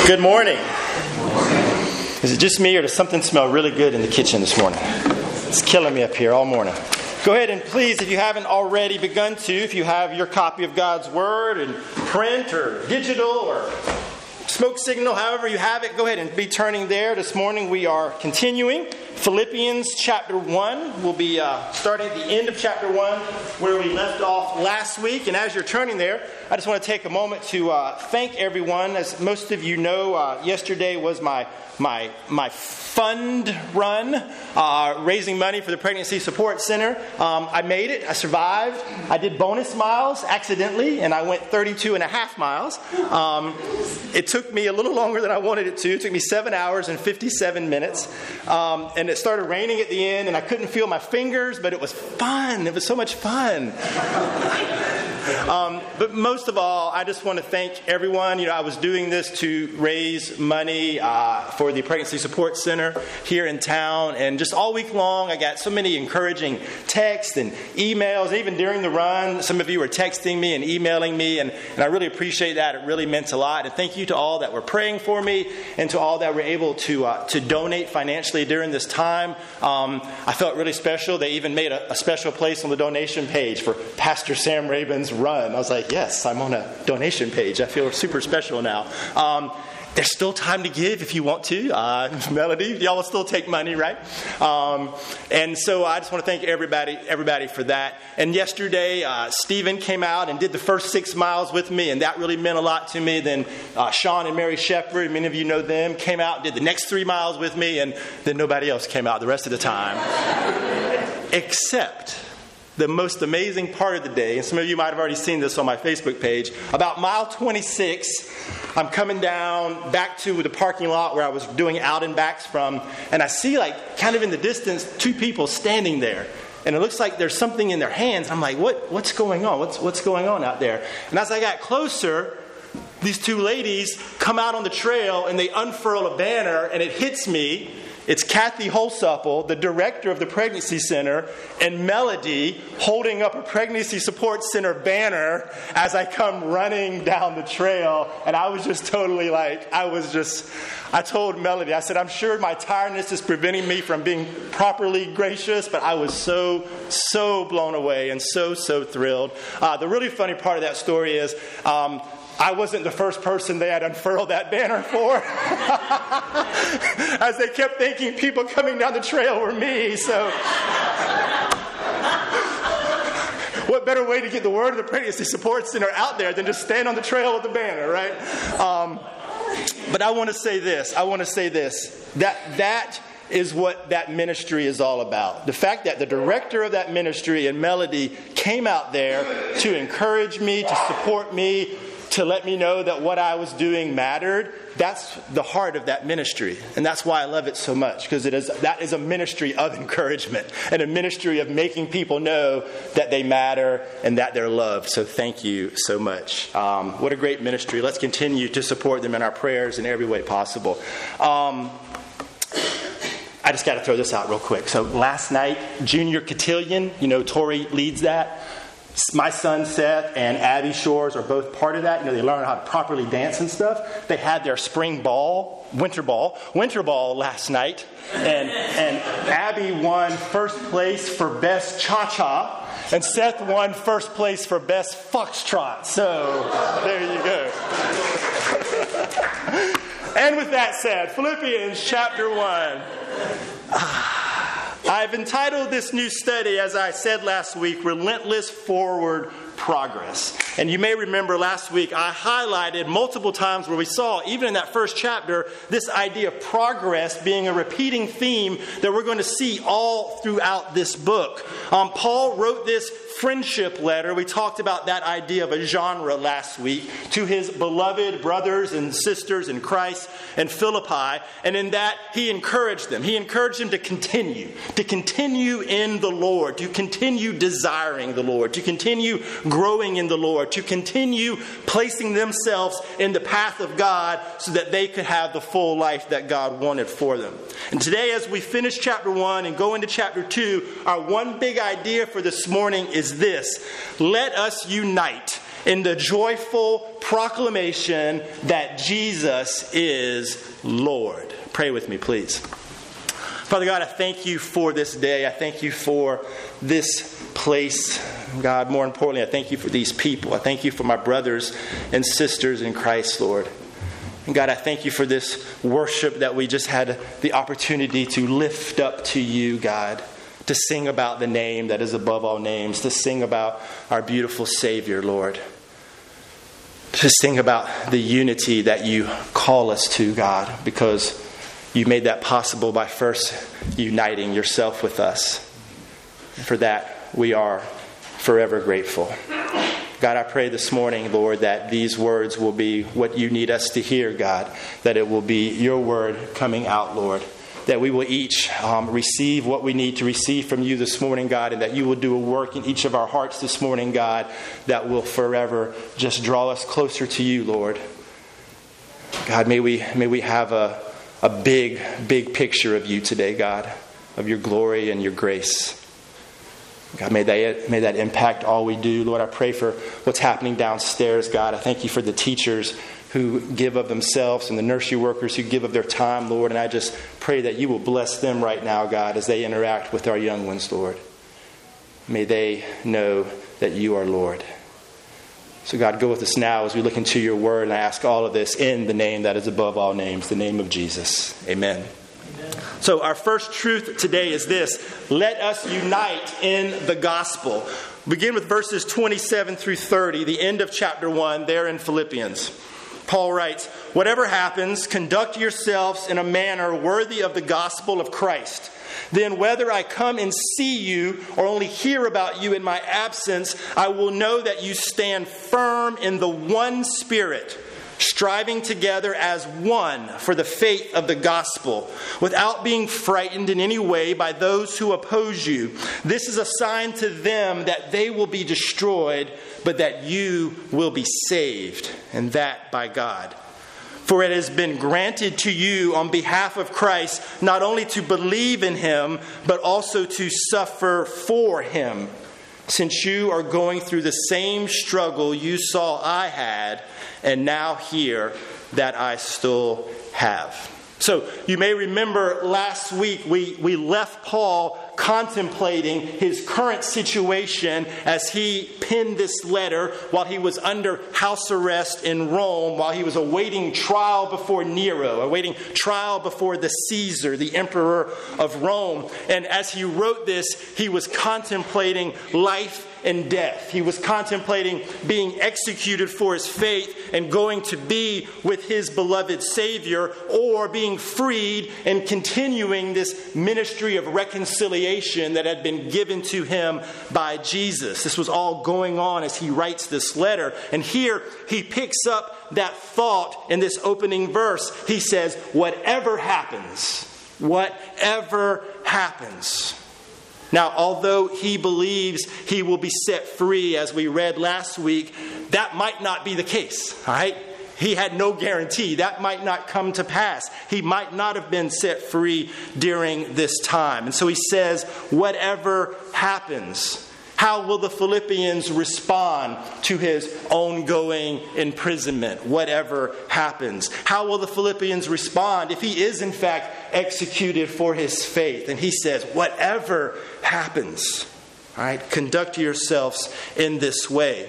Good morning. Is it just me or does something smell really good in the kitchen this morning? It's killing me up here all morning. Go ahead and please, if you haven't already begun to, if you have your copy of God's Word in print or digital or smoke signal, however you have it, go ahead and be turning there. This morning we are continuing Philippians chapter 1. We'll be starting at the end of chapter 1 where we left off last week. And as you're turning there, I just want to take a moment to thank everyone. As most of you know, yesterday was my fund run, raising money for the Pregnancy Support Center. I made it. I survived. I did bonus miles accidentally, and I went 32 and a half miles. It took me a little longer than I wanted it to. It took me 7 hours and 57 minutes. And it started raining at the end, and I couldn't feel my fingers, but it was fun. It was so much fun. But most of all, I just want to thank everyone. You know, I was doing this to raise money for the Pregnancy Support Center here in town. And just all week long, I got so many encouraging texts and emails. And even during the run, some of you were texting me and emailing me. And I really appreciate that. It really meant a lot. And thank you to all that were praying for me and to all that were able to donate financially during this time. I felt really special. They even made a special place on the donation page for Pastor Sam Rabin's run. I was like, yes, I'm on a donation page. I feel super special now. There's still time to give if you want to. Melody, y'all will still take money, right? And so I just want to thank everybody for that. And yesterday, Stephen came out and did the first 6 miles with me, and that really meant a lot to me. Then Sean and Mary Shepard, many of you know them, came out and did the next 3 miles with me, and then nobody else came out the rest of the time. Except the most amazing part of the day, and some of you might have already seen this on my Facebook page, about mile 26, I'm coming down back to the parking lot where I was doing out and backs from, and I see, like, kind of in the distance, 2 people standing there. And it looks like there's something in their hands. I'm like, what's going on? What's going on out there? And as I got closer, these 2 ladies come out on the trail and they unfurl a banner, and it hits me. It's Kathy Holsupple, the director of the Pregnancy Center, and Melody holding up a Pregnancy Support Center banner as I come running down the trail. And I was just totally like, I told Melody, I said, I'm sure my tiredness is preventing me from being properly gracious, but I was so blown away and so thrilled. The really funny part of that story is, I wasn't the first person they had unfurled that banner for. As they kept thinking people coming down the trail were me. So what better way to get the word of the Pregnancy Support Center out there than to stand on the trail with the banner, right? But I want to say this. That is what that ministry is all about. The fact that the director of that ministry and Melody came out there to encourage me, to support me, to let me know that what I was doing mattered. That's the heart of that ministry. And that's why I love it so much, because that is a ministry of encouragement and a ministry of making people know that they matter and that they're loved. So thank you so much. What a great ministry. Let's continue to support them in our prayers in every way possible. I just got to throw this out real quick. So last night, Junior Cotillion, Tori leads that. My son Seth and Abby Shores are both part of that. They learn how to properly dance and stuff. They had their winter ball last night. And Abby won first place for best cha-cha. And Seth won first place for best foxtrot. So there you go. And with that said, Philippians chapter 1. I've entitled this new study, as I said last week, Relentless Forward Progress. And you may remember last week I highlighted multiple times where we saw, even in that first chapter, this idea of progress being a repeating theme that we're going to see all throughout this book. Paul wrote this friendship letter. We talked about that idea of a genre last week to his beloved brothers and sisters in Christ and Philippi. And in that, he encouraged them. He encouraged them to continue in the Lord, to continue desiring the Lord, to continue growing in the Lord, to continue placing themselves in the path of God so that they could have the full life that God wanted for them. And today, as we finish chapter 1 and go into chapter 2, our one big idea for this morning is this: let us unite in the joyful proclamation that Jesus is Lord. Pray with me, please. Father God, I thank you for this day. I thank you for this place. God, more importantly, I thank you for these people. I thank you for my brothers and sisters in Christ, Lord. And God, I thank you for this worship that we just had the opportunity to lift up to you, God, to sing about the name that is above all names, to sing about our beautiful Savior, Lord, to sing about the unity that you call us to, God, because you made that possible by first uniting yourself with us. And for that, we are forever grateful. God, I pray this morning, Lord, that these words will be what you need us to hear, God, that it will be your word coming out, Lord, that we will each receive what we need to receive from you this morning, God, and that you will do a work in each of our hearts this morning, God, that will forever just draw us closer to you, Lord. God, may we have a big, big picture of you today, God, of your glory and your grace. God, may that impact all we do. Lord, I pray for what's happening downstairs, God. I thank you for the teachers who give of themselves and the nursery workers who give of their time, Lord. And I just pray that you will bless them right now, God, as they interact with our young ones, Lord. May they know that you are Lord. So God, go with us now as we look into your word, and I ask all of this in the name that is above all names, the name of Jesus. Amen. So our first truth today is this: let us unite in the gospel. Begin with verses 27 through 30, the end of chapter 1, there in Philippians. Paul writes, "Whatever happens, conduct yourselves in a manner worthy of the gospel of Christ. Then whether I come and see you or only hear about you in my absence, I will know that you stand firm in the one Spirit, striving together as one for the faith of the gospel, without being frightened in any way by those who oppose you. This is a sign to them that they will be destroyed, but that you will be saved, and that by God. For it has been granted to you on behalf of Christ not only to believe in him, but also to suffer for him, since you are going through the same struggle you saw I had, and now hear that I still have." So you may remember last week we left Paul contemplating his current situation as he penned this letter while he was under house arrest in Rome, while he was awaiting trial before Nero, awaiting trial before the Caesar, the emperor of Rome. And as he wrote this, he was contemplating life and death. He was contemplating being executed for his faith and going to be with his beloved Savior, or being freed and continuing this ministry of reconciliation that had been given to him by Jesus. This was all going on as he writes this letter. And here he picks up that thought in this opening verse. He says, whatever happens, whatever happens. Now, although he believes he will be set free, as we read last week, that might not be the case, all right? He had no guarantee. That might not come to pass. He might not have been set free during this time. And so he says, whatever happens. How will the Philippians respond to his ongoing imprisonment, whatever happens? How will the Philippians respond if he is in fact executed for his faith? And he says, whatever happens, all right, conduct yourselves in this way.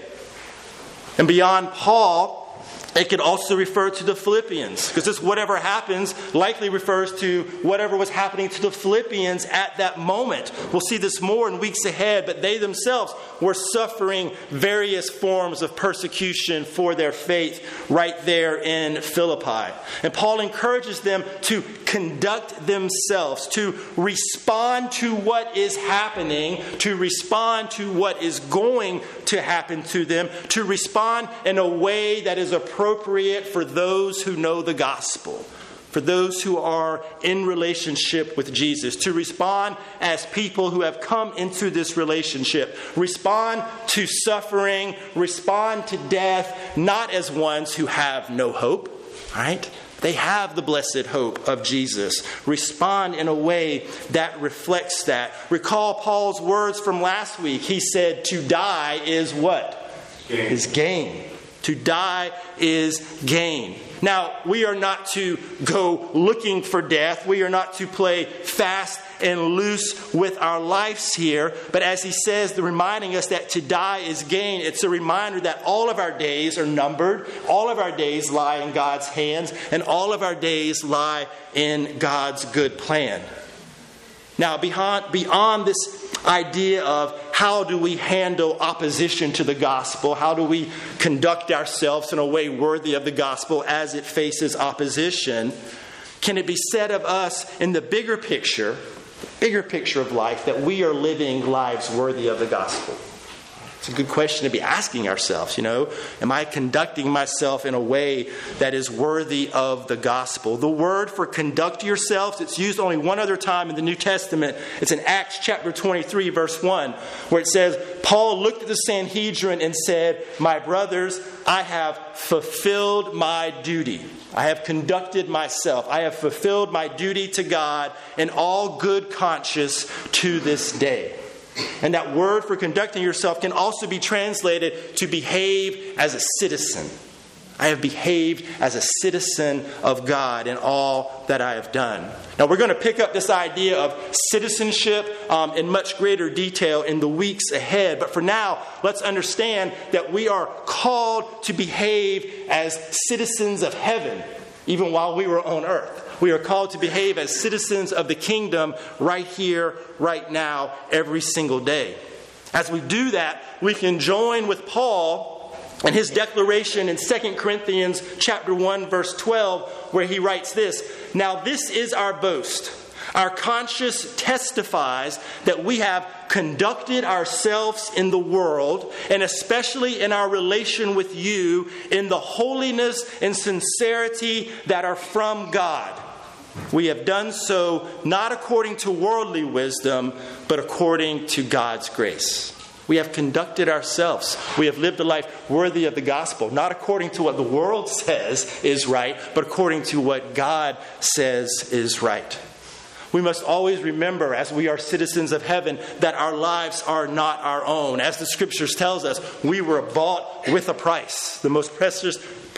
And beyond Paul, it could also refer to the Philippians, because this whatever happens likely refers to whatever was happening to the Philippians at that moment. We'll see this more in weeks ahead, but they themselves were suffering various forms of persecution for their faith right there in Philippi. And Paul encourages them to conduct themselves, to respond to what is happening, to respond to what is going to happen to them, to respond in a way that is appropriate for those who know the gospel, for those who are in relationship with Jesus, to respond as people who have come into this relationship, respond to suffering, respond to death, not as ones who have no hope, right? They have the blessed hope of Jesus. Respond in a way that reflects that. Recall Paul's words from last week. He said, to die is what? is gain. To die is gain. Now, we are not to go looking for death. We are not to play fast and loose with our lives here. But as he says, reminding us that to die is gain, it's a reminder that all of our days are numbered. All of our days lie in God's hands. And all of our days lie in God's good plan. Now, beyond this idea of how do we handle opposition to the gospel, how do we conduct ourselves in a way worthy of the gospel as it faces opposition, can it be said of us in the bigger picture of life, that we are living lives worthy of the gospel? It's a good question to be asking ourselves, Am I conducting myself in a way that is worthy of the gospel? The word for conduct yourselves, it's used only one other time in the New Testament. It's in Acts chapter 23, verse 1, where it says, Paul looked at the Sanhedrin and said, "My brothers, I have fulfilled my duty. I have conducted myself. I have fulfilled my duty to God in all good conscience to this day." And that word for conducting yourself can also be translated to behave as a citizen. I have behaved as a citizen of God in all that I have done. Now we're going to pick up this idea of citizenship in much greater detail in the weeks ahead. But for now, let's understand that we are called to behave as citizens of heaven, even while we were on earth. We are called to behave as citizens of the kingdom right here, right now, every single day. As we do that, we can join with Paul in his declaration in 2 Corinthians chapter 1, verse 12, where he writes this, "Now this is our boast. Our conscience testifies that we have conducted ourselves in the world, and especially in our relation with you, in the holiness and sincerity that are from God. We have done so not according to worldly wisdom, but according to God's grace." We have conducted ourselves. We have lived a life worthy of the gospel, not according to what the world says is right, but according to what God says is right. We must always remember, as we are citizens of heaven, that our lives are not our own. As the scriptures tells us, we were bought with a price, the most precious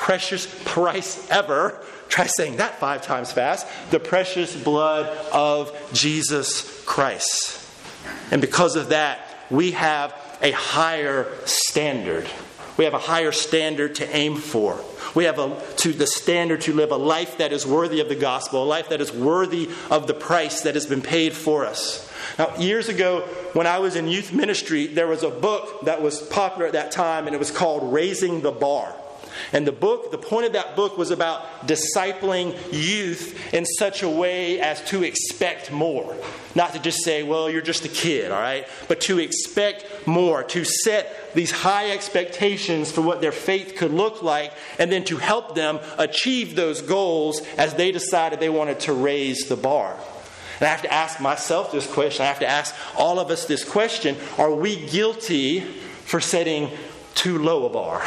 price ever. Try saying that 5 times fast. The precious blood of Jesus Christ. And because of that, we have a higher standard. We have a higher standard to aim for. We have the standard to live a life that is worthy of the gospel, a life that is worthy of the price that has been paid for us. Now, years ago, when I was in youth ministry, there was a book that was popular at that time, and it was called Raising the Bar. And the point of that book was about discipling youth in such a way as to expect more. Not to just say, well, you're just a kid, all right? But to expect more, to set these high expectations for what their faith could look like, and then to help them achieve those goals as they decided they wanted to raise the bar. And I have to ask myself this question. I have to ask all of us this question. Are we guilty for setting too low a bar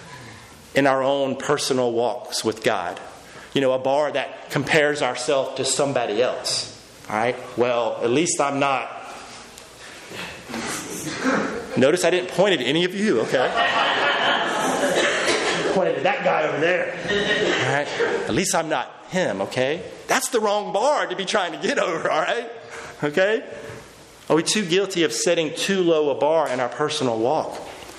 in our own personal walks with God? A bar that compares ourselves to somebody else. All right? Well, at least I'm not. Notice I didn't point at any of you, okay? I pointed at that guy over there. All right? At least I'm not him, okay? That's the wrong bar to be trying to get over, all right? Okay? Are we too guilty of setting too low a bar in our personal walk?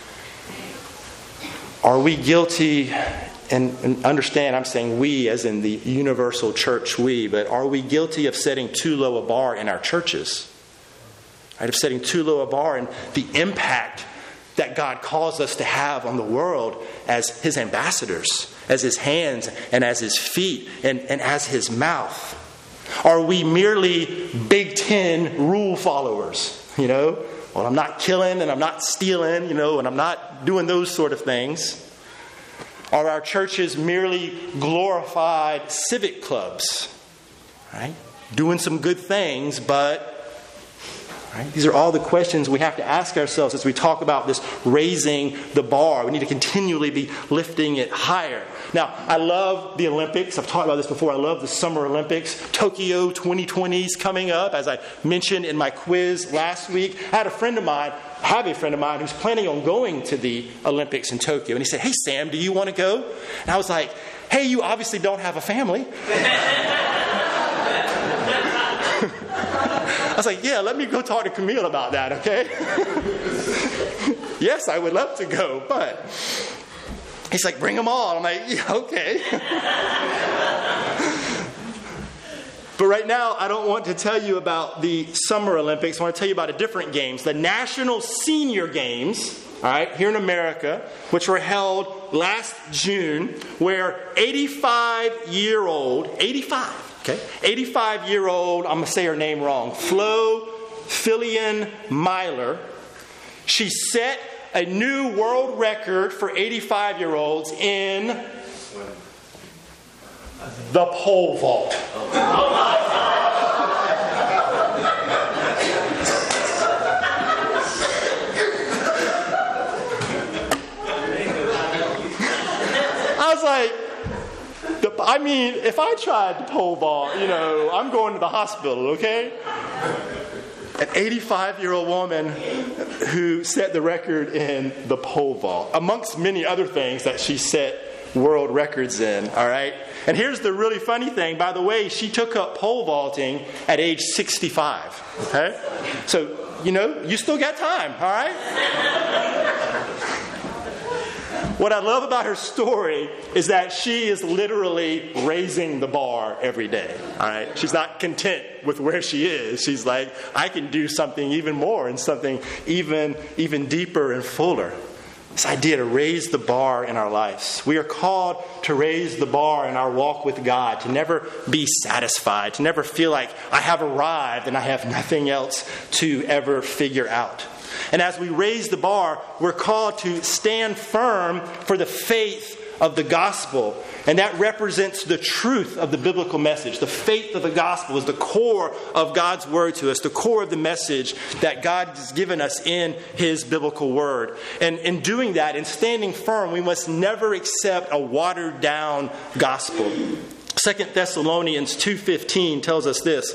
Are we guilty, and understand I'm saying we as in the universal church we, but are we guilty of setting too low a bar in our churches? Right? Of setting too low a bar and the impact that God calls us to have on the world as His ambassadors, as His hands and as His feet and as His mouth. Are we merely Big Ten rule followers? Well, I'm not killing and I'm not stealing, and I'm not doing those sort of things. Are our churches merely glorified civic clubs? Right? Doing some good things, but right? These are all the questions we have to ask ourselves as we talk about this raising the bar. We need to continually be lifting it higher. Now, I love the Olympics. I've talked about this before. I love the Summer Olympics. Tokyo 2020 is coming up, as I mentioned in my quiz last week. I had a friend of mine have a friend of mine who's planning on going to the Olympics in Tokyo. And he said, hey, Sam, do you want to go? And I was like, hey, you obviously don't have a family. I was like, yeah, let me go talk to Camille about that, okay? Yes, I would love to go, but he's like, bring them all. I'm like, yeah, okay. But right now, I don't want to tell you about the Summer Olympics. I want to tell you about a different games, the National Senior Games, all right, here in America, which were held last June, where 85-year-old, I'm going to say her name wrong, Flo Fillion-Myler, she set a new world record for 85-year-olds in the pole vault. I was like, if I tried the pole vault, I'm going to the hospital, okay? An 85-year-old woman who set the record in the pole vault, amongst many other things that she set world records in, all right? And here's the really funny thing. By the way, she took up pole vaulting at age 65, okay? So, you still got time, all right? What I love about her story is that she is literally raising the bar every day. All right, she's not content with where she is. She's like, I can do something even more and something even deeper and fuller. This idea to raise the bar in our lives. We are called to raise the bar in our walk with God, to never be satisfied, to never feel like I have arrived and I have nothing else to ever figure out. And as we raise the bar, we're called to stand firm for the faith of the gospel. And that represents the truth of the biblical message. The faith of the gospel is the core of God's word to us, the core of the message that God has given us in his biblical word. And in doing that, in standing firm, we must never accept a watered down gospel. 2 Thessalonians 2:15 tells us this.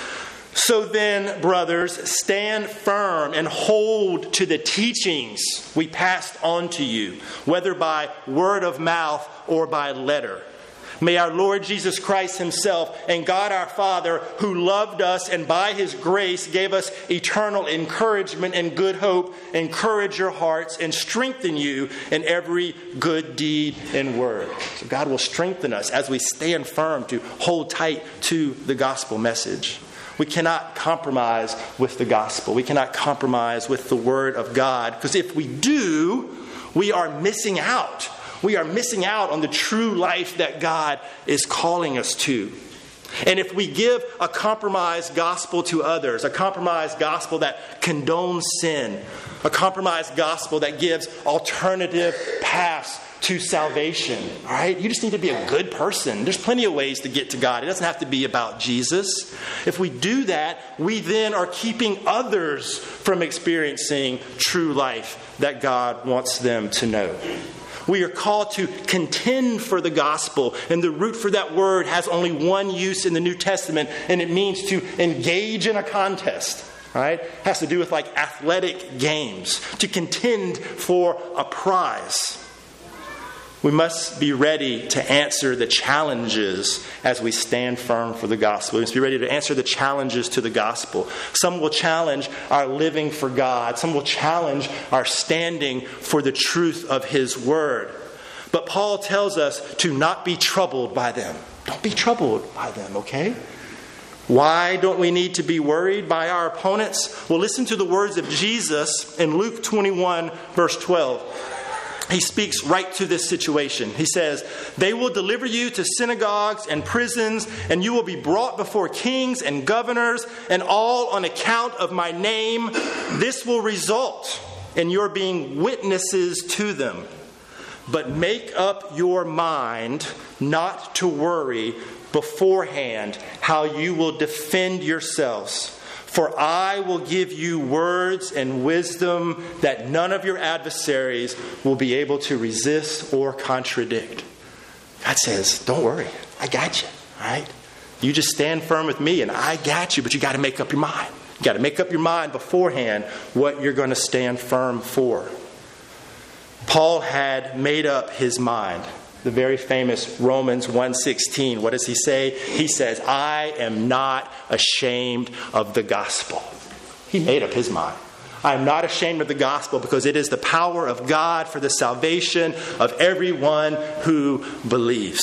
So then, brothers, stand firm and hold to the teachings we passed on to you, whether by word of mouth or by letter. May our Lord Jesus Christ himself and God our Father, who loved us and by his grace gave us eternal encouragement and good hope, encourage your hearts and strengthen you in every good deed and word. So God will strengthen us as we stand firm to hold tight to the gospel message. We cannot compromise with the gospel. We cannot compromise with the word of God. Because if we do, we are missing out. We are missing out on the true life that God is calling us to. And if we give a compromised gospel to others, a compromised gospel that condones sin, a compromised gospel that gives alternative paths to salvation, all right? You just need to be a good person. There's plenty of ways to get to God. It doesn't have to be about Jesus. If we do that, we then are keeping others from experiencing true life that God wants them to know. We are called to contend for the gospel, and the root for that word has only one use in the New Testament, and it means to engage in a contest. All right? It has to do with like athletic games, to contend for a prize. We must be ready to answer the challenges as we stand firm for the gospel. We must be ready to answer the challenges to the gospel. Some will challenge our living for God. Some will challenge our standing for the truth of his word. But Paul tells us to not be troubled by them. Don't be troubled by them, okay? Why don't we need to be worried by our opponents? Well, listen to the words of Jesus in Luke 21, verse 12. He speaks right to this situation. He says, they will deliver you to synagogues and prisons, and you will be brought before kings and governors, and all on account of my name. This will result in your being witnesses to them. But make up your mind not to worry beforehand how you will defend yourselves. For I will give you words and wisdom that none of your adversaries will be able to resist or contradict. God says, don't worry. I got you. All right? You just stand firm with me and I got you, but you got to make up your mind. You got to make up your mind beforehand what you're going to stand firm for. Paul had made up his mind. The very famous Romans 1:16. What does he say? He says, I am not ashamed of the gospel. He made up his mind. I am not ashamed of the gospel because it is the power of God for the salvation of everyone who believes.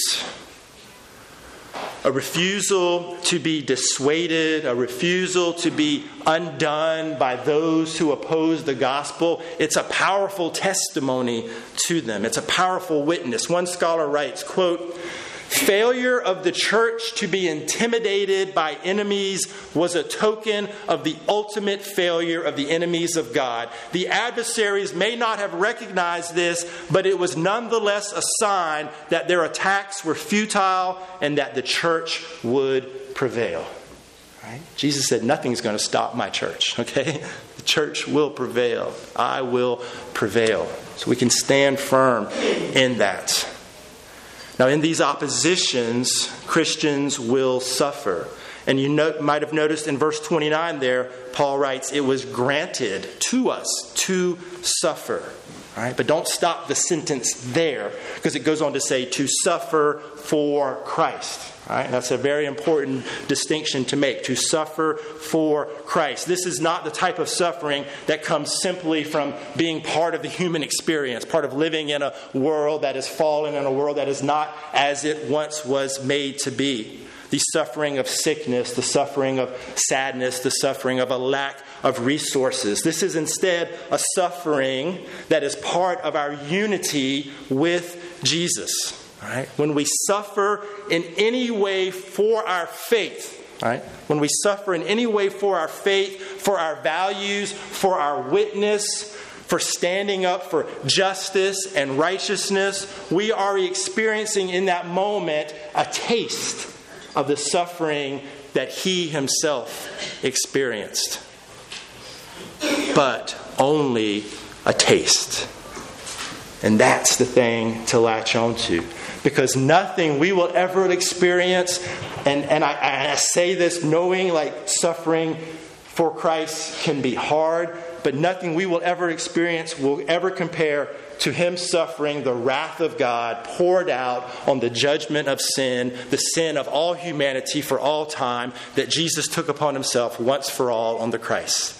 A refusal to be dissuaded, a refusal to be undone by those who oppose the gospel, it's a powerful testimony to them. It's a powerful witness. One scholar writes, quote, failure of the church to be intimidated by enemies was a token of the ultimate failure of the enemies of God. The adversaries may not have recognized this, but it was nonetheless a sign that their attacks were futile and that the church would prevail. Right? Jesus said, nothing's going to stop my church. Okay? The church will prevail. I will prevail. So we can stand firm in that. Now, in these oppositions, Christians will suffer. And you might have noticed in verse 29 there, Paul writes, it was granted to us to suffer. All right? But don't stop the sentence there, because it goes on to say to suffer for Christ. All right? That's a very important distinction to make, to suffer for Christ. This is not the type of suffering that comes simply from being part of the human experience, part of living in a world that is fallen, in a world that is not as it once was made to be. The suffering of sickness, the suffering of sadness, the suffering of a lack of resources. This is instead a suffering that is part of our unity with Jesus. Right? When we suffer in any way for our faith, right? When we suffer in any way for our faith, for our values, for our witness, for standing up for justice and righteousness, we are experiencing in that moment a taste of the suffering that he himself experienced. But only a taste. And that's the thing to latch on to. Because nothing we will ever experience, and I say this knowing like suffering for Christ can be hard, but nothing we will ever experience will ever compare to him suffering the wrath of God poured out on the judgment of sin, the sin of all humanity for all time, that Jesus took upon himself once for all on the cross.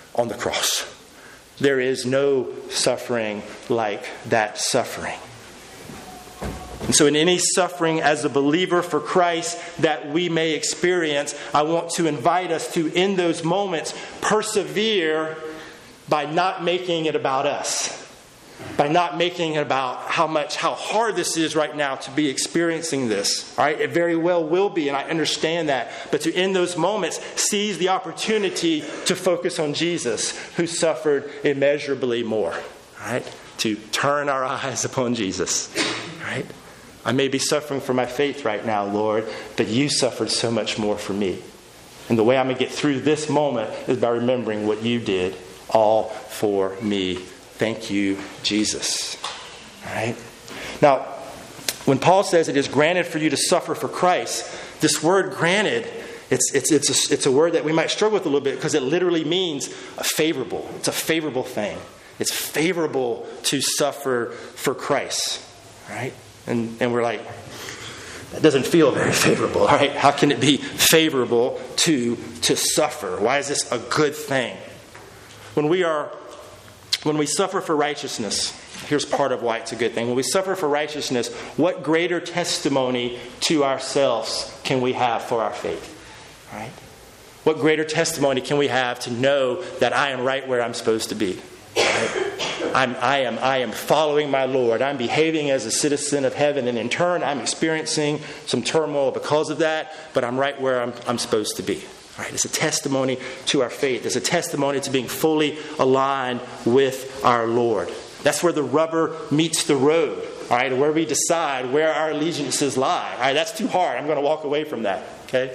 There is no suffering like that suffering. And so in any suffering as a believer for Christ that we may experience, I want to invite us to, in those moments, persevere by not making it about us. By not making it about how hard this is right now to be experiencing this. All right? It very well will be, and I understand that. But to, in those moments, seize the opportunity to focus on Jesus, who suffered immeasurably more. All right? To turn our eyes upon Jesus. All right? I may be suffering for my faith right now, Lord, but you suffered so much more for me. And the way I'm going to get through this moment is by remembering what you did all for me. Thank you, Jesus. All right? Now, when Paul says it is granted for you to suffer for Christ, this word granted, it's a word that we might struggle with a little bit because it literally means a favorable. It's a favorable thing. It's favorable to suffer for Christ. All right? And we're like, that doesn't feel very favorable, all right? How can it be favorable to suffer? Why is this a good thing? When we suffer for righteousness, here's part of why it's a good thing. When we suffer for righteousness, what greater testimony to ourselves can we have for our faith? All right? What greater testimony can we have to know that I am right where I'm supposed to be? Right? I am following my Lord. I'm behaving as a citizen of heaven, and in turn, I'm experiencing some turmoil because of that, but I'm right where I'm supposed to be. All right? It's a testimony to our faith. It's a testimony to being fully aligned with our Lord. That's where the rubber meets the road. All right? Where we decide where our allegiances lie. All right? That's too hard. I'm going to walk away from that. Okay?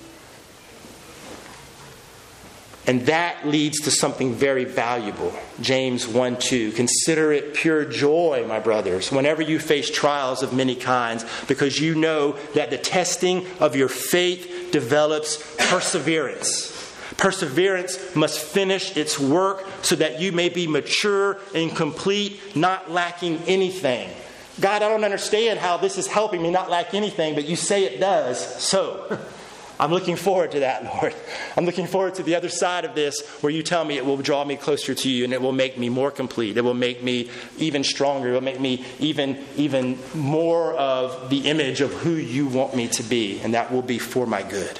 And that leads to something very valuable. James 1:2. Consider it pure joy, my brothers, whenever you face trials of many kinds, because you know that the testing of your faith develops perseverance. Perseverance must finish its work so that you may be mature and complete, not lacking anything. God, I don't understand how this is helping me not lack anything, but you say it does. So I'm looking forward to that, Lord. I'm looking forward to the other side of this where you tell me it will draw me closer to you and it will make me more complete. It will make me even stronger. It will make me even more of the image of who you want me to be. And that will be for my good.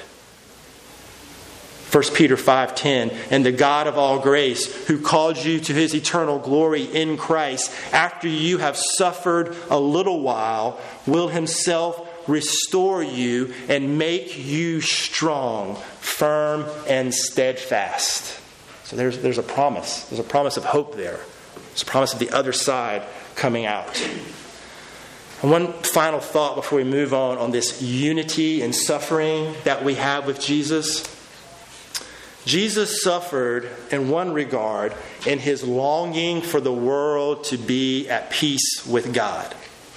1 Peter 5:10, and the God of all grace, who called you to his eternal glory in Christ, after you have suffered a little while, will himself restore you and make you strong, firm, and steadfast. So there's a promise. There's a promise of hope there. There's a promise of the other side coming out. And one final thought before we move on this unity and suffering that we have with Jesus. Jesus suffered in one regard in his longing for the world to be at peace with God.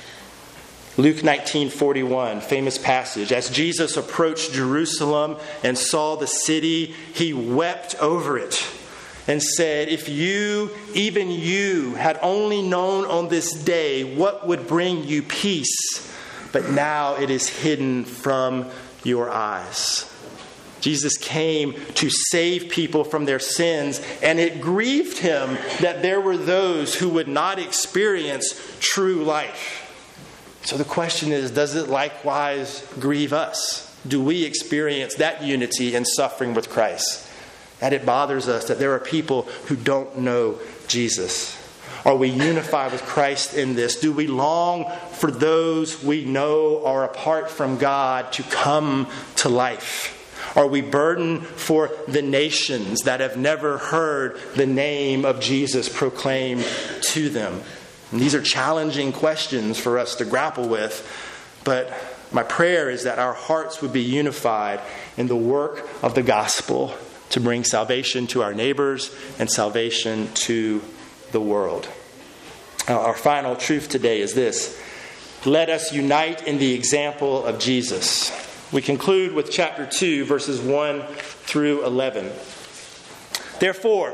Luke 19:41, famous passage. As Jesus approached Jerusalem and saw the city, he wept over it and said, if you, even you, had only known on this day what would bring you peace, but now it is hidden from your eyes. Jesus came to save people from their sins, and it grieved him that there were those who would not experience true life. So the question is, does it likewise grieve us? Do we experience that unity and suffering with Christ? That it bothers us that there are people who don't know Jesus. Are we unified with Christ in this? Do we long for those we know are apart from God to come to life? Are we burdened for the nations that have never heard the name of Jesus proclaimed to them? And these are challenging questions for us to grapple with. But my prayer is that our hearts would be unified in the work of the gospel to bring salvation to our neighbors and salvation to the world. Our final truth today is this. Let us unite in the example of Jesus. We conclude with chapter 2, verses 1 through 11. Therefore,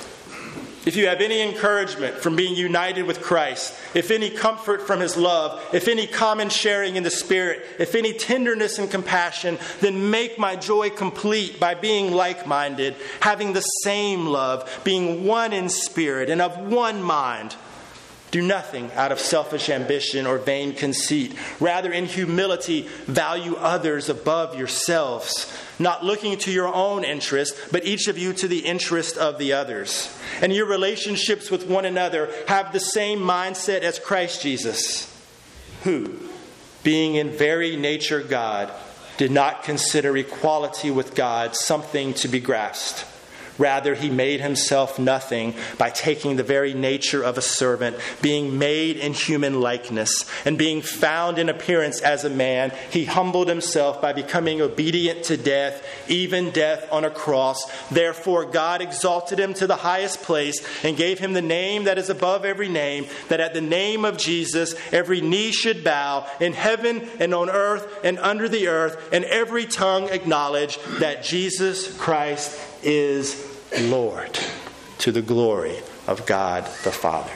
if you have any encouragement from being united with Christ, if any comfort from his love, if any common sharing in the Spirit, if any tenderness and compassion, then make my joy complete by being like-minded, having the same love, being one in spirit and of one mind. Do nothing out of selfish ambition or vain conceit. Rather, in humility, value others above yourselves, not looking to your own interest, but each of you to the interest of the others. And your relationships with one another have the same mindset as Christ Jesus, who, being in very nature God, did not consider equality with God something to be grasped. Rather, he made himself nothing by taking the very nature of a servant, being made in human likeness, and being found in appearance as a man, he humbled himself by becoming obedient to death, even death on a cross. Therefore, God exalted him to the highest place and gave him the name that is above every name, that at the name of Jesus every knee should bow in heaven and on earth and under the earth, and every tongue acknowledge that Jesus Christ is Lord, to the glory of God the Father.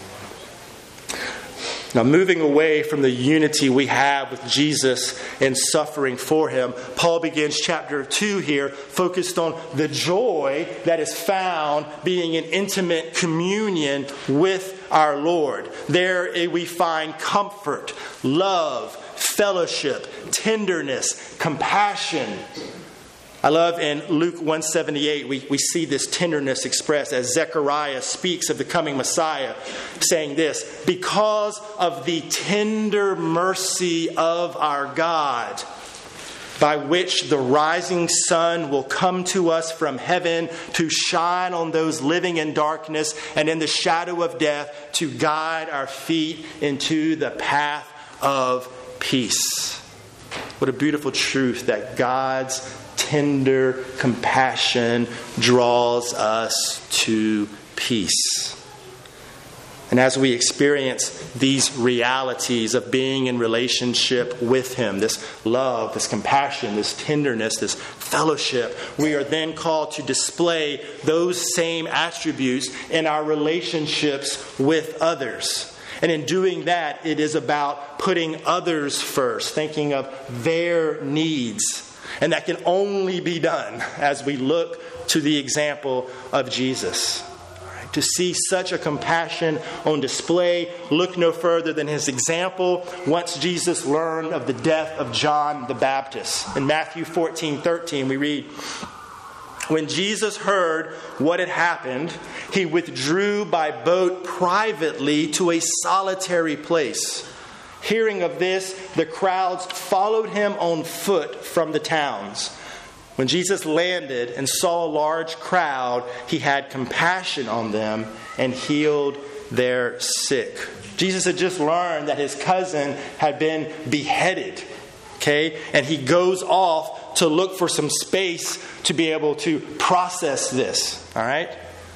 Now, moving away from the unity we have with Jesus and suffering for him, Paul begins chapter 2 here focused on the joy that is found being in intimate communion with our Lord. There we find comfort, love, fellowship, tenderness, compassion. I love in Luke 1:78, we see this tenderness expressed as Zechariah speaks of the coming Messiah, saying this, because of the tender mercy of our God, by which the rising sun will come to us from heaven to shine on those living in darkness and in the shadow of death, to guide our feet into the path of peace. What a beautiful truth that God's tender compassion draws us to peace. And as we experience these realities of being in relationship with Him, this love, this compassion, this tenderness, this fellowship, we are then called to display those same attributes in our relationships with others. And in doing that, it is about putting others first, thinking of their needs. And that can only be done as we look to the example of Jesus. To see such a compassion on display, look no further than His example once Jesus learned of the death of John the Baptist. In Matthew 14:13, we read, "When Jesus heard what had happened, He withdrew by boat privately to a solitary place. Hearing of this, the crowds followed Him on foot from the towns. When Jesus landed and saw a large crowd, He had compassion on them and healed their sick." Jesus had just learned that his cousin had been beheaded. Okay? And he goes off to look for some space to be able to process this. All right?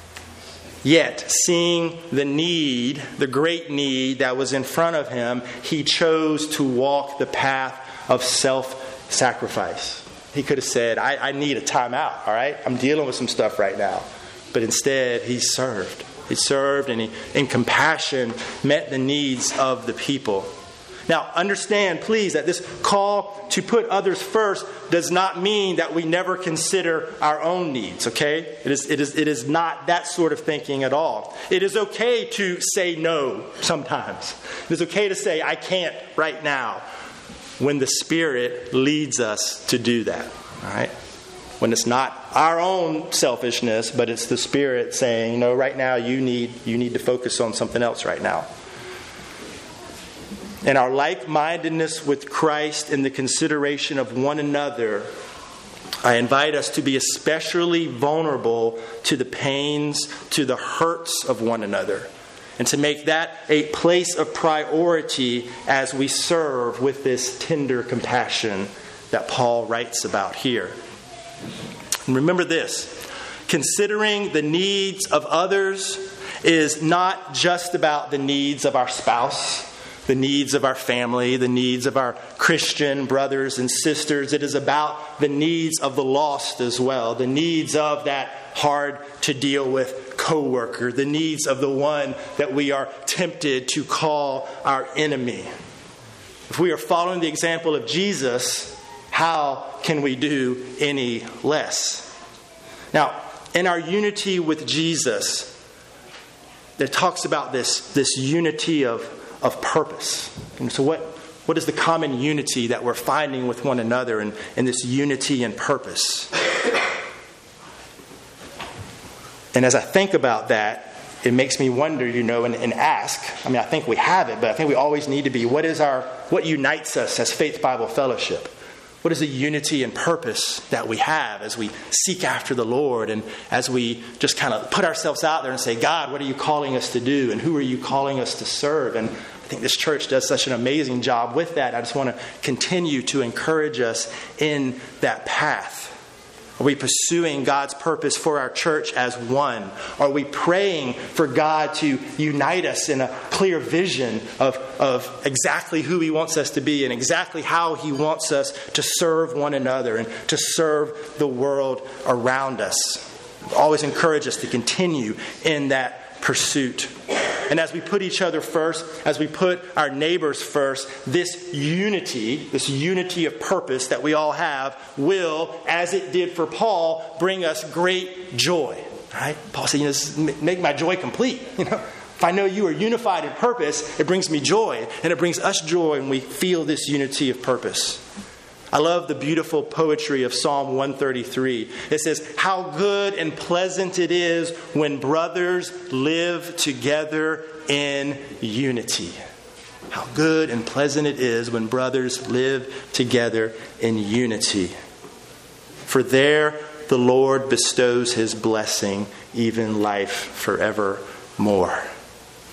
Yet, seeing the need, the great need that was in front of him, he chose to walk the path of self-sacrifice. He could have said, I need a timeout, all right? I'm dealing with some stuff right now. But instead, he served. He served and he, in compassion, met the needs of the people. Now, understand, please, that this call to put others first does not mean that we never consider our own needs, okay? It is not that sort of thinking at all. It is okay to say no sometimes. It is okay to say, I can't right now, when the Spirit leads us to do that, all right? When it's not our own selfishness, but it's the Spirit saying, no, right now you need to focus on something else right now. And our like-mindedness with Christ in the consideration of one another, I invite us to be especially vulnerable to the pains, to the hurts of one another, and to make that a place of priority as we serve with this tender compassion that Paul writes about here. And remember this, considering the needs of others is not just about the needs of our spouse, the needs of our family, the needs of our Christian brothers and sisters. It is about the needs of the lost as well. The needs of that hard to deal with coworker. The needs of the one that we are tempted to call our enemy. If we are following the example of Jesus, how can we do any less? Now, in our unity with Jesus, it talks about this unity of purpose. And so what is the common unity that we're finding with one another in this unity and purpose? And as I think about that, it makes me wonder, and ask. I mean, I think we have it, but I think we always need to be, what unites us as Faith Bible Fellowship? What is the unity and purpose that we have as we seek after the Lord and as we just kind of put ourselves out there and say, God, what are you calling us to do? And who are you calling us to serve? And I think this church does such an amazing job with that. I just want to continue to encourage us in that path. Are we pursuing God's purpose for our church as one? Are we praying for God to unite us in a clear vision of exactly who He wants us to be and exactly how He wants us to serve one another and to serve the world around us? I always encourage us to continue in that pursuit. And as we put each other first, as we put our neighbors first, this unity of purpose that we all have will, as it did for Paul, bring us great joy. Right? Paul said, make my joy complete. If I know you are unified in purpose, it brings me joy. And it brings us joy when we feel this unity of purpose. I love the beautiful poetry of Psalm 133. It says, how good and pleasant it is when brothers live together in unity. How good and pleasant it is when brothers live together in unity. For there the Lord bestows His blessing, even life forevermore.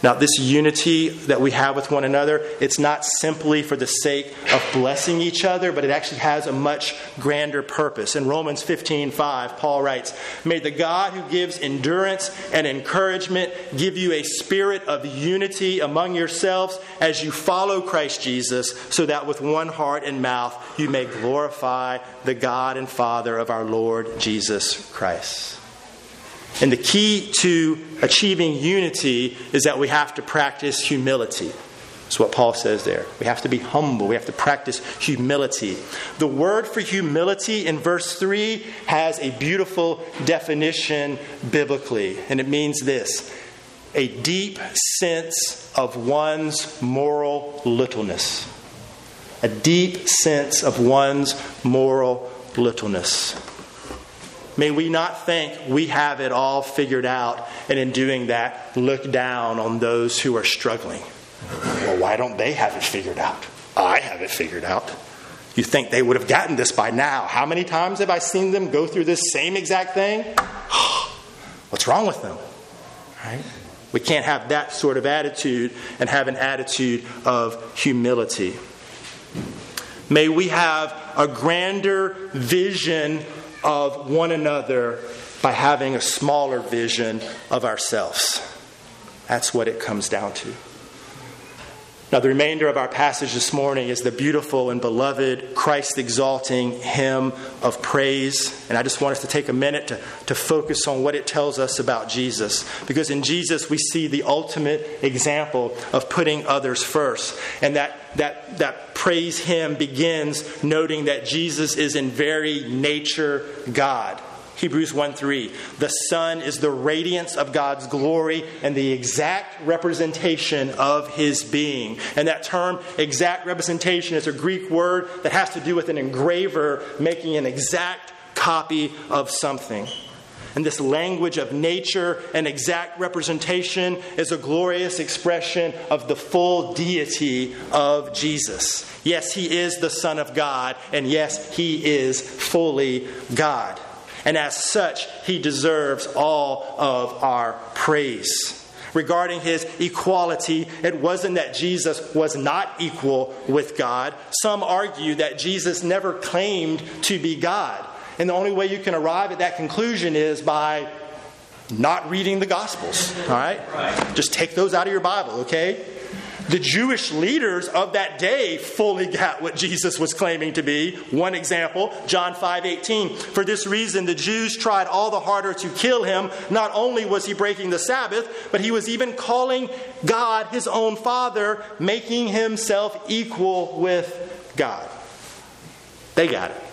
Now, this unity that we have with one another, it's not simply for the sake of blessing each other, but it actually has a much grander purpose. In Romans 15:5, Paul writes, "May the God who gives endurance and encouragement give you a spirit of unity among yourselves as you follow Christ Jesus, so that with one heart and mouth you may glorify the God and Father of our Lord Jesus Christ." And the key to achieving unity is that we have to practice humility. That's what Paul says there. We have to be humble. We have to practice humility. The word for humility in verse 3 has a beautiful definition biblically. And it means this: a deep sense of one's moral littleness. A deep sense of one's moral littleness. May we not think we have it all figured out, and in doing that, look down on those who are struggling. Well, why don't they have it figured out? I have it figured out. You think they would have gotten this by now. How many times have I seen them go through this same exact thing? What's wrong with them? Right? We can't have that sort of attitude and have an attitude of humility. May we have a grander vision of one another by having a smaller vision of ourselves. That's what it comes down to. Now, the remainder of our passage this morning is the beautiful and beloved Christ-exalting hymn of praise. And I just want us to take a minute to focus on what it tells us about Jesus. Because in Jesus, we see the ultimate example of putting others first. And that praise hymn begins noting that Jesus is in very nature God. Hebrews 1:3, the Son is the radiance of God's glory and the exact representation of his being. And that term, exact representation, is a Greek word that has to do with an engraver making an exact copy of something. And this language of nature and exact representation is a glorious expression of the full deity of Jesus. Yes, he is the Son of God, and yes, he is fully God. And as such, he deserves all of our praise. Regarding his equality, it wasn't that Jesus was not equal with God. Some argue that Jesus never claimed to be God. And the only way you can arrive at that conclusion is by not reading the Gospels. All right? Just take those out of your Bible, okay? The Jewish leaders of that day fully got what Jesus was claiming to be. One example, John 5:18. For this reason, the Jews tried all the harder to kill him. Not only was he breaking the Sabbath, but he was even calling God his own Father, making himself equal with God. They got it.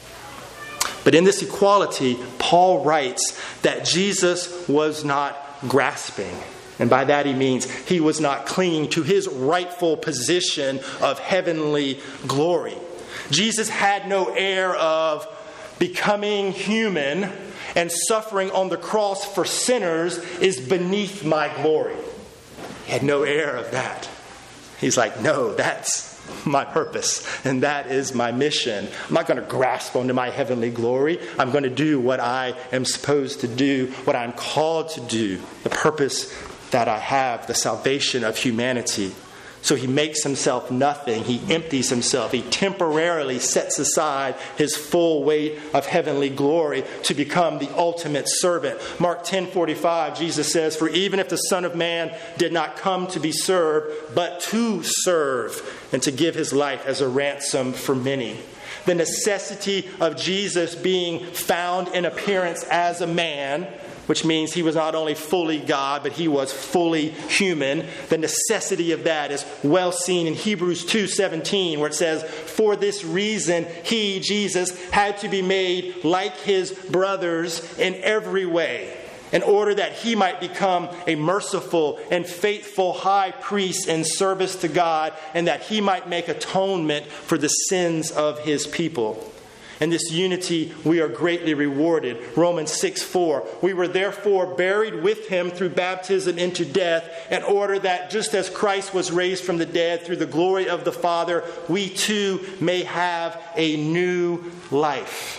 But in this equality, Paul writes that Jesus was not grasping. And by that he means he was not clinging to his rightful position of heavenly glory. Jesus had no air of becoming human and suffering on the cross for sinners is beneath my glory. He had no air of that. He's like, no, that's my purpose, and that is my mission. I'm not going to grasp onto my heavenly glory. I'm going to do what I am supposed to do, what I'm called to do, the purpose that I have, the salvation of humanity. So he makes himself nothing. He empties himself. He temporarily sets aside his full weight of heavenly glory to become the ultimate servant. Mark 10:45, Jesus says, for even if the Son of Man did not come to be served, but to serve and to give his life as a ransom for many. The necessity of Jesus being found in appearance as a man, which means he was not only fully God, but he was fully human. The necessity of that is well seen in Hebrews 2:17, where it says, for this reason, he, Jesus, had to be made like his brothers in every way, in order that he might become a merciful and faithful high priest in service to God, and that he might make atonement for the sins of his people. In this unity, we are greatly rewarded. Romans 6:4. We were therefore buried with him through baptism into death, in order that just as Christ was raised from the dead through the glory of the Father, we too may have a new life.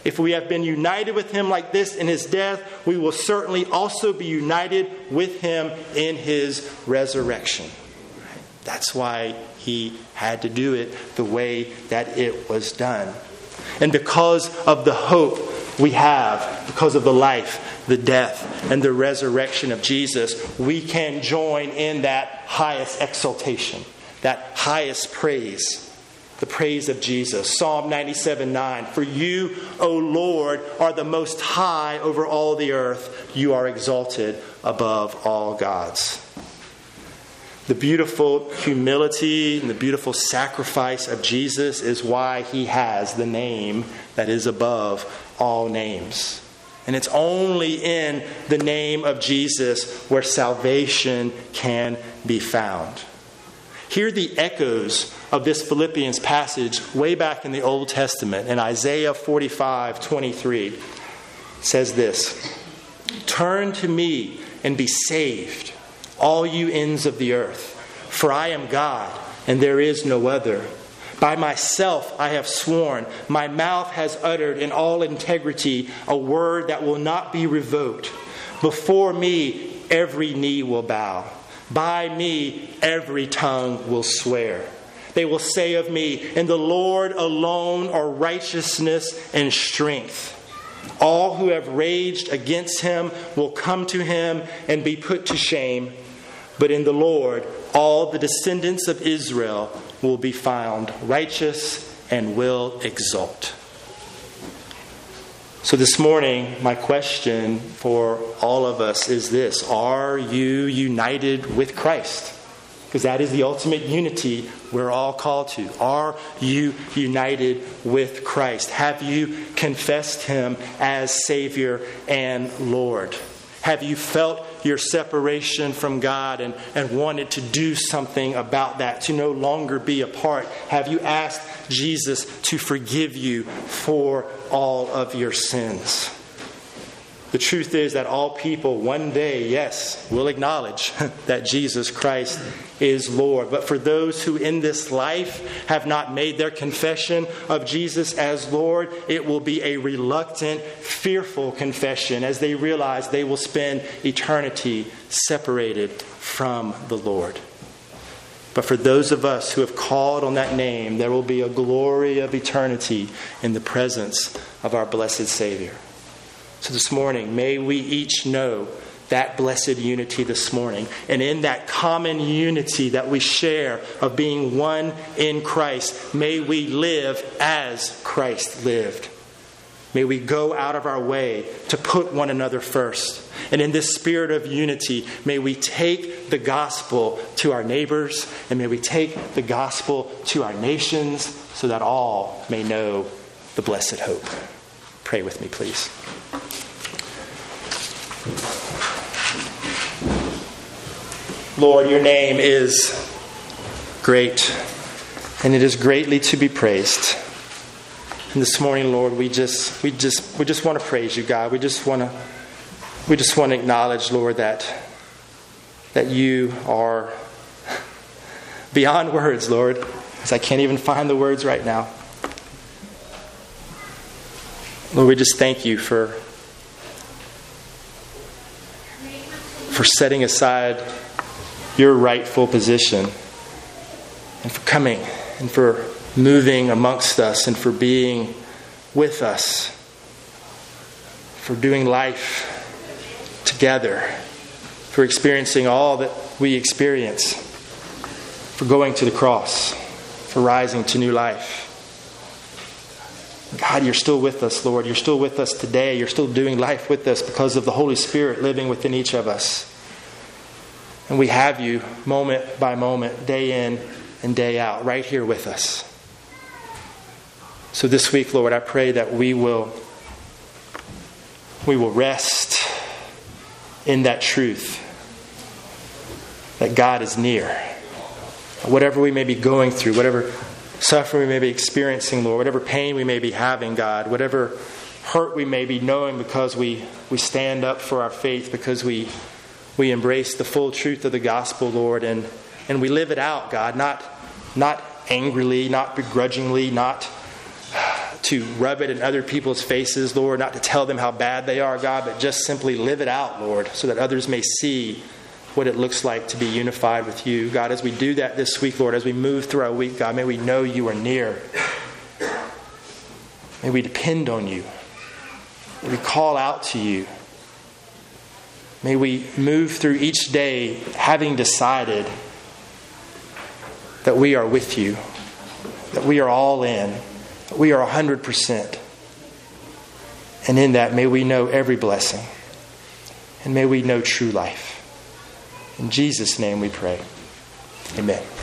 If we have been united with him like this in his death, we will certainly also be united with him in his resurrection. That's why he had to do it the way that it was done. And because of the hope we have, because of the life, the death, and the resurrection of Jesus, we can join in that highest exaltation, that highest praise, the praise of Jesus. Psalm 97:9, "For you, O Lord, are the most high over all the earth. You are exalted above all gods." The beautiful humility and the beautiful sacrifice of Jesus is why he has the name that is above all names. And it's only in the name of Jesus where salvation can be found. Hear the echoes of this Philippians passage way back in the Old Testament. In Isaiah 45:23, it says this, "Turn to me and be saved, all you ends of the earth. For I am God, and there is no other. By myself I have sworn, my mouth has uttered in all integrity a word that will not be revoked. Before me every knee will bow. By me every tongue will swear. They will say of me, in the Lord alone are righteousness and strength. All who have raged against him will come to him and be put to shame. But in the Lord, all the descendants of Israel will be found righteous and will exult." So this morning, my question for all of us is this: are you united with Christ? Because that is the ultimate unity we're all called to. Are you united with Christ? Have you confessed him as Savior and Lord? Have you felt your separation from God and wanted to do something about that, to no longer be apart? Have you asked Jesus to forgive you for all of your sins? The truth is that all people one day, yes, will acknowledge that Jesus Christ is Lord. But for those who in this life have not made their confession of Jesus as Lord, it will be a reluctant, fearful confession as they realize they will spend eternity separated from the Lord. But for those of us who have called on that name, there will be a glory of eternity in the presence of our blessed Savior. So this morning, may we each know that blessed unity this morning. And in that common unity that we share of being one in Christ, may we live as Christ lived. May we go out of our way to put one another first. And in this spirit of unity, may we take the gospel to our neighbors, and may we take the gospel to our nations so that all may know the blessed hope. Pray with me, please. Lord, your name is great, and it is greatly to be praised. And this morning, Lord, we just want to praise you, God. We just want to acknowledge, Lord, that you are beyond words, Lord, because I can't even find the words right now. Lord, we just thank you for setting aside your rightful position, and for coming, and for moving amongst us, and for being with us, for doing life together, for experiencing all that we experience, for going to the cross, for rising to new life. God, you're still with us, Lord. You're still with us today. You're still doing life with us because of the Holy Spirit living within each of us. And we have you moment by moment, day in and day out, right here with us. So this week, Lord, I pray that we will rest in that truth that God is near. Whatever we may be going through, whatever suffering we may be experiencing, Lord, whatever pain we may be having, God, whatever hurt we may be knowing because we stand up for our faith, because we embrace the full truth of the gospel, Lord, and we live it out, God, not angrily, not begrudgingly, not to rub it in other people's faces, Lord, not to tell them how bad they are, God, but just simply live it out, Lord, so that others may see what it looks like to be unified with you. God, as we do that this week, Lord, as we move through our week, God, may we know you are near. May we depend on you. May we call out to you. May we move through each day having decided that we are with you, that we are all in, that we are 100%. And in that, may we know every blessing. And may we know true life. In Jesus' name we pray. Amen.